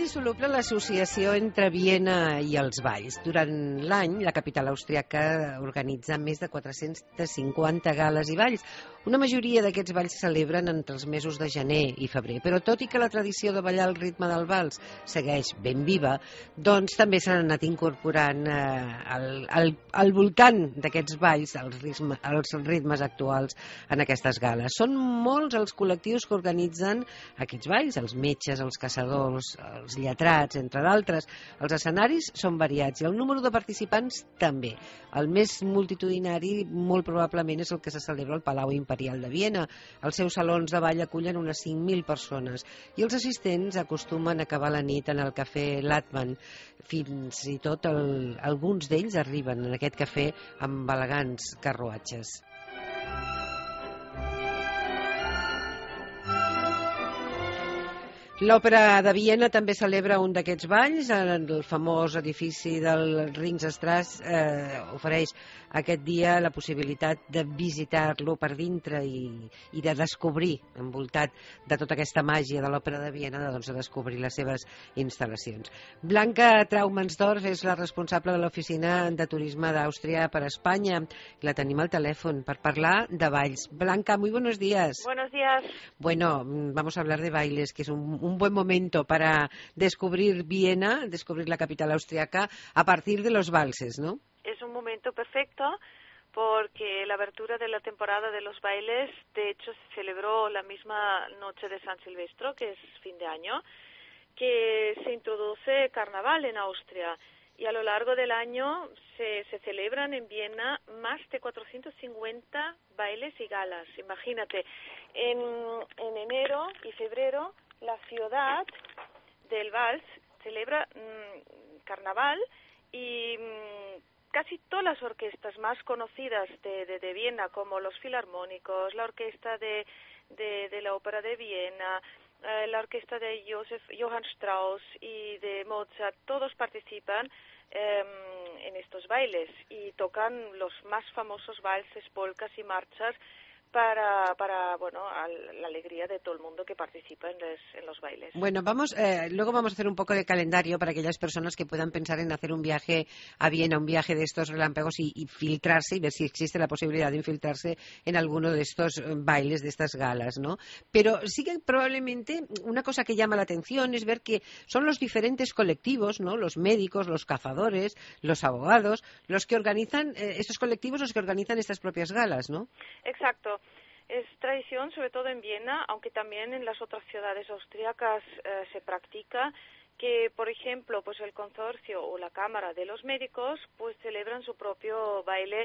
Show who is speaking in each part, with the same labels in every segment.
Speaker 1: indissoluble l'associació entre Viena i els balls. Durant l'any, la capital austríaca organitza més de 450 gales i balls. Una majoria d'aquests balls se celebren entre els mesos de gener i febrer, però tot i que la tradició de ballar al ritme del vals segueix ben viva, doncs també s'han anat incorporant al voltant d'aquests balls els ritmes actuals en aquestes gales. Són molts els col·lectius que organitzen aquests balls, els metges, els caçadors, els lletrats, entre d'altres. Els escenaris són variats i el número de participants també. El més multitudinari molt probablement és el que se celebra al Palau Imperial de Viena. Els seus salons de ball acullen unes 5.000 persones i els assistents acostumen a acabar la nit en el cafè Latman. Fins i tot alguns d'ells arriben en aquest cafè amb elegants carruatges. L'Òpera de Viena també celebra un d'aquests balls. El famós edifici del Ringstrasse ofereix aquest dia la possibilitat de visitar-lo per dintre i de descobrir, envoltat de tota aquesta màgia de l'Òpera de Viena, doncs de descobrir les seves instal·lacions. Blanca Traumansdorf és la responsable de l'Oficina de Turisme d'Àustria per Espanya. La tenim al telèfon per parlar de balls. Blanca, muy buenos días.
Speaker 2: Buenos días.
Speaker 1: Bueno, vamos a hablar de bailes, que es un buen momento para descubrir Viena, descubrir la capital austriaca a partir de los valses, ¿no?
Speaker 2: Es un momento perfecto porque la abertura de la temporada de los bailes, de hecho, se celebró la misma noche de San Silvestro, que es fin de año, que se introduce carnaval en Austria. Y a lo largo del año se celebran en Viena más de 450 bailes y galas. Imagínate, en enero y febrero la ciudad del vals celebra carnaval y casi todas las orquestas más conocidas de Viena, como los filarmónicos, la orquesta de la Ópera de Viena, la orquesta de Johann Strauss y de Mozart, todos participan en estos bailes y tocan los más famosos valses, polcas y marchas para la alegría de todo el mundo que participa en los bailes.
Speaker 1: Bueno, luego vamos a hacer un poco de calendario para aquellas personas que puedan pensar en hacer un viaje a Viena, un viaje de estos relámpagos y filtrarse y ver si existe la posibilidad de infiltrarse en alguno de estos bailes, de estas galas, ¿no? Pero sí que probablemente una cosa que llama la atención es ver que son los diferentes colectivos, ¿no? Los médicos, los cazadores, los abogados, los que organizan, estos colectivos los que organizan estas propias galas, ¿no?
Speaker 2: Exacto. Es tradición, sobre todo en Viena, aunque también en las otras ciudades austríacas se practica, que, por ejemplo, pues el consorcio o la Cámara de los Médicos pues celebran su propio baile,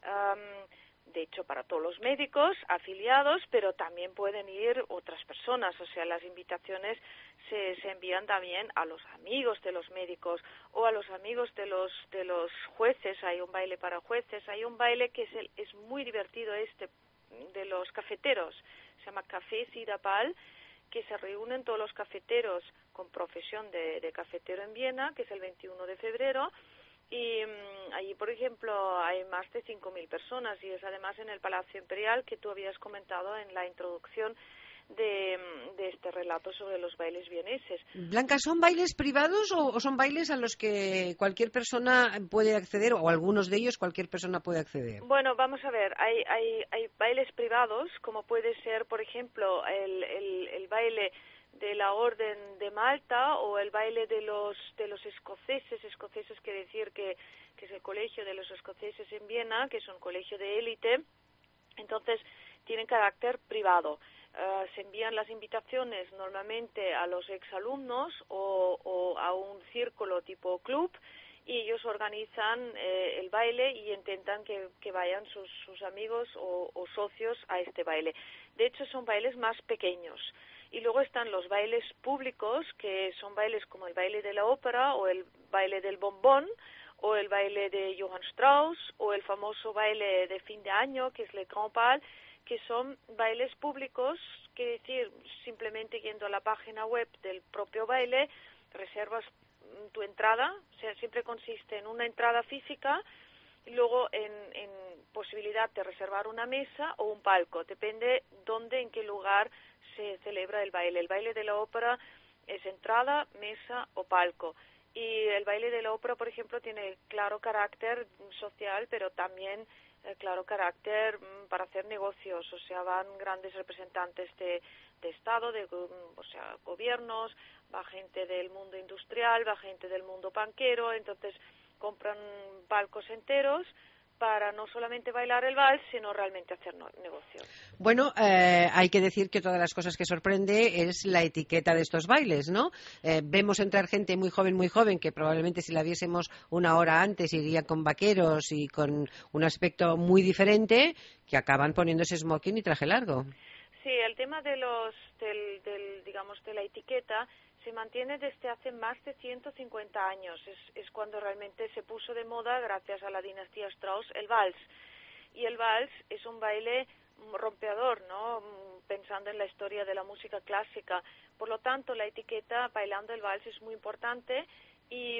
Speaker 2: de hecho, para todos los médicos afiliados, pero también pueden ir otras personas, o sea, las invitaciones se envían también a los amigos de los médicos o a los amigos de los jueces. Hay un baile para jueces, hay un baile que es muy divertido de los cafeteros, se llama Café Sidapal, que se reúnen todos los cafeteros con profesión de cafetero en Viena, que es el 21 de febrero, y allí, por ejemplo, hay más de 5.000 personas, y es además en el Palacio Imperial, que tú habías comentado en la introducción de este relato sobre los bailes vieneses.
Speaker 1: Blanca, ¿son bailes privados o son bailes a los que cualquier persona puede acceder, o algunos de ellos cualquier persona puede acceder?
Speaker 2: Bueno, vamos a ver, hay bailes privados, como puede ser, por ejemplo, el baile de la Orden de Malta o el baile de los escoceses quiere decir que es el colegio de los escoceses en Viena, que es un colegio de élite, entonces tienen carácter privado. Se envían las invitaciones normalmente a los exalumnos o a un círculo tipo club, y ellos organizan el baile y intentan que vayan sus amigos o socios a este baile. De hecho, son bailes más pequeños. Y luego están los bailes públicos, que son bailes como el baile de la ópera o el baile del bombón o el baile de Johann Strauss o el famoso baile de fin de año, que es Le Grand Bal, que son bailes públicos, que decir, simplemente yendo a la página web del propio baile, reservas tu entrada, o sea, siempre consiste en una entrada física y luego en posibilidad de reservar una mesa o un palco, depende dónde, en qué lugar se celebra el baile. El baile de la ópera es entrada, mesa o palco. Y el baile de la ópera, por ejemplo, tiene claro carácter social, pero también claro carácter para hacer negocios. O sea, van grandes representantes de Estado, o sea, gobiernos, va gente del mundo industrial, va gente del mundo banquero, entonces compran palcos enteros para no solamente bailar el vals, sino realmente hacer negocios.
Speaker 1: Bueno, hay que decir que todas las cosas que sorprende es la etiqueta de estos bailes, ¿no? Vemos entrar gente muy joven, que probablemente si la viésemos una hora antes iría con vaqueros y con un aspecto muy diferente, que acaban poniéndose smoking y traje largo.
Speaker 2: Sí, el tema de digamos, de la etiqueta se mantiene desde hace más de 150 años. Es cuando realmente se puso de moda, gracias a la dinastía Strauss, el vals. Y el vals es un baile rompeador, ¿no? Pensando en la historia de la música clásica. Por lo tanto, la etiqueta bailando el vals es muy importante y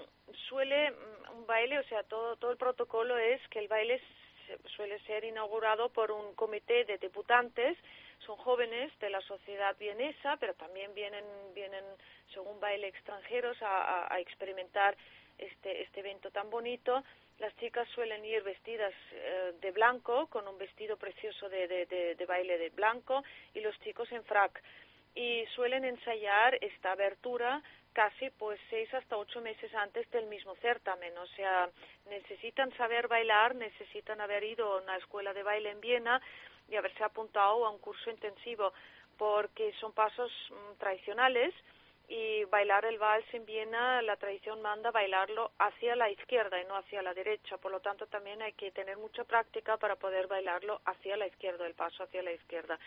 Speaker 2: un baile, o sea, todo el protocolo es que el baile suele ser inaugurado por un comité de debutantes. Son jóvenes de la sociedad vienesa, pero también vienen según baile extranjeros a experimentar este evento tan bonito. Las chicas suelen ir vestidas de blanco, con un vestido precioso de baile de blanco, y los chicos en frac. Y suelen ensayar esta abertura casi 6 hasta 8 meses antes del mismo certamen. O sea, necesitan saber bailar, necesitan haber ido a una escuela de baile en Viena y haberse apuntado a un curso intensivo, porque son pasos tradicionales. Y bailar el vals en Viena, la tradición manda bailarlo hacia la izquierda y no hacia la derecha. Por lo tanto, también hay que tener mucha práctica para poder bailarlo hacia la izquierda, el paso hacia la izquierda.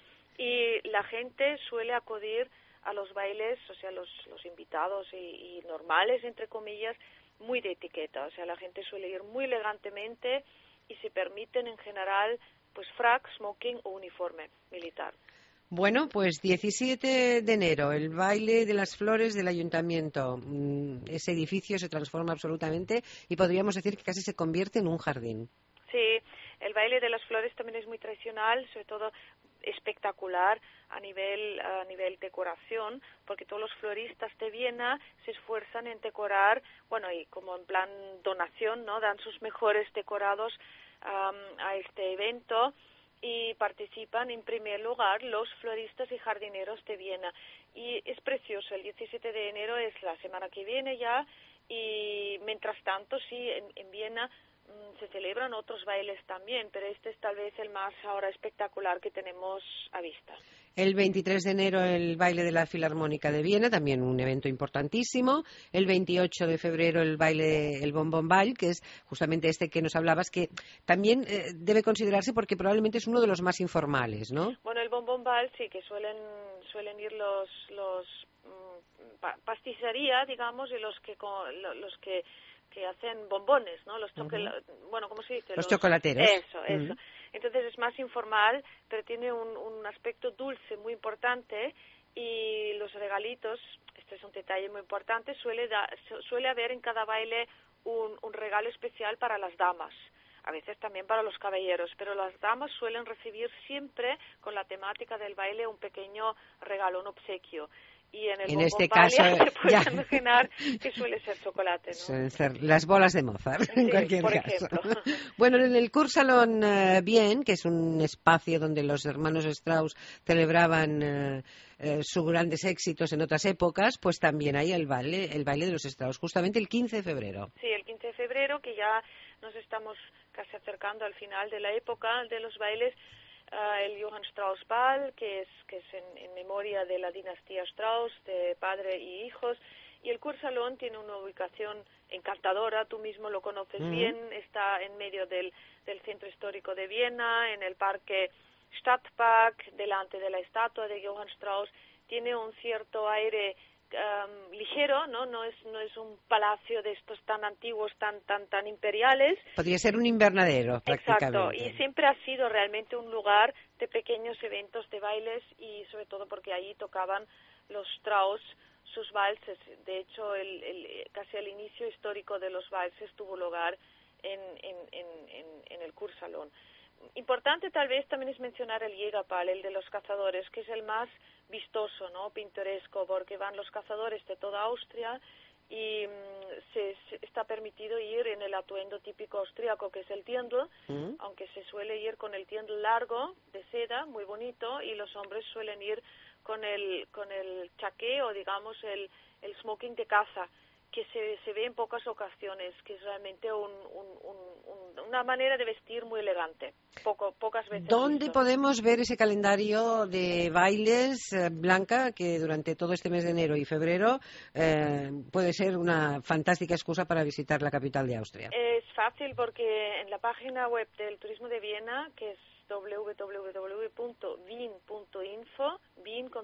Speaker 2: Y la gente suele acudir a los bailes, o sea, los invitados y normales, entre comillas, muy de etiqueta. O sea, la gente suele ir muy elegantemente y se permiten en general pues frac, smoking o uniforme militar.
Speaker 1: Bueno, pues 17 de enero, el baile de las flores del ayuntamiento. Ese edificio se transforma absolutamente y podríamos decir que casi se convierte en un jardín.
Speaker 2: Sí, el baile de las flores también es muy tradicional, sobre todo espectacular a nivel decoración, porque todos los floristas de Viena se esfuerzan en decorar, bueno, y como en plan donación, ¿no? Dan sus mejores decorados a este evento y participan en primer lugar los floristas y jardineros de Viena. Y es precioso, el 17 de enero es la semana que viene ya, y mientras tanto, sí, en Viena se celebran otros bailes también, pero este es tal vez el más ahora espectacular que tenemos a vista.
Speaker 1: El 23 de enero el baile de la Filarmónica de Viena, también un evento importantísimo. El 28 de febrero el baile, el Bon Bon Ball, que es justamente este que nos hablabas, que también debe considerarse porque probablemente es uno de los más informales, ¿no?
Speaker 2: Bueno, el Bon Bon Ball sí que suelen ir los pasticería, digamos, y los que hacen bombones, ¿no? Bueno, ¿cómo se dice?
Speaker 1: Los chocolateros.
Speaker 2: Eso. Entonces es más informal, pero tiene un aspecto dulce muy importante, y los regalitos, este es un detalle muy importante, suele haber en cada baile un regalo especial para las damas. A veces también para los caballeros, pero las damas suelen recibir siempre, con la temática del baile, un pequeño regalo, un obsequio. Y en
Speaker 1: este
Speaker 2: caso, se puede
Speaker 1: ya
Speaker 2: imaginar que suele ser chocolate, ¿no?
Speaker 1: Suelen ser las bolas de Mozart, en cualquier
Speaker 2: por
Speaker 1: caso.
Speaker 2: ejemplo.
Speaker 1: Bueno, en el Kursalon Bien, que es un espacio donde los hermanos Strauss celebraban sus grandes éxitos en otras épocas, pues también hay el baile de los Strauss, justamente el 15 de febrero.
Speaker 2: Sí, el 15 de febrero, que ya nos estamos casi acercando al final de la época de los bailes. El Johann Strauss Ball, que es en memoria de la dinastía Strauss, de padre y hijos, y el Kursalon tiene una ubicación encantadora, tú mismo lo conoces bien, está en medio del centro histórico de Viena, en el parque Stadtpark, delante de la estatua de Johann Strauss. Tiene un cierto aire ligero, no es un palacio de estos tan antiguos, tan imperiales.
Speaker 1: Podría ser un invernadero, prácticamente.
Speaker 2: Exacto, y siempre ha sido realmente un lugar de pequeños eventos de bailes, y sobre todo porque allí tocaban los Strauss sus valses. De hecho, casi el inicio histórico de los valses tuvo lugar en el Kursalon. Importante tal vez también es mencionar el Jägerpal, el de los cazadores, que es el más vistoso, ¿no? Pintoresco, porque van los cazadores de toda Austria y está permitido ir en el atuendo típico austriaco, que es el Dirndl, aunque se suele ir con el Dirndl largo de seda, muy bonito, y los hombres suelen ir con el chaqué o digamos el smoking de caza, que se ve en pocas ocasiones, que es realmente una manera de vestir muy elegante, pocas veces
Speaker 1: ¿Dónde
Speaker 2: visto.
Speaker 1: podemos ver ese calendario de bailes, Blanca, que durante todo este mes de enero y febrero puede ser una fantástica excusa para visitar la capital de Austria?
Speaker 2: Es fácil porque en la página web del Turismo de Viena, que es www.wien.info, Wien con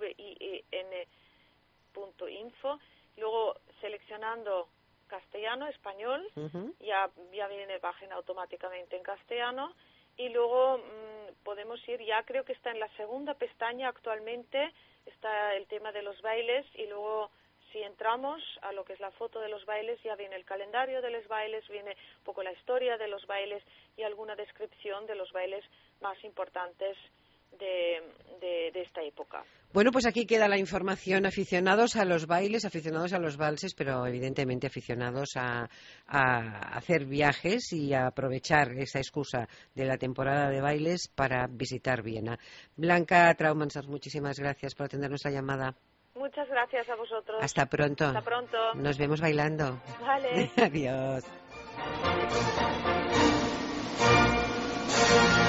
Speaker 2: WIEN.info, luego seleccionando castellano, español, ya viene la página automáticamente en castellano, y luego podemos ir, ya creo que está en la segunda pestaña actualmente, está el tema de los bailes, y luego si entramos a lo que es la foto de los bailes, ya viene el calendario de los bailes, viene un poco la historia de los bailes y alguna descripción de los bailes más importantes de esta época.
Speaker 1: Bueno, pues aquí queda la información. Aficionados a los bailes, aficionados a los valses, pero evidentemente aficionados a hacer viajes y a aprovechar esa excusa de la temporada de bailes para visitar Viena. Blanca Traumansers, muchísimas gracias por atender nuestra llamada.
Speaker 2: Muchas gracias a vosotros.
Speaker 1: Hasta pronto.
Speaker 2: Hasta pronto.
Speaker 1: Nos vemos bailando.
Speaker 2: Vale.
Speaker 1: Adiós.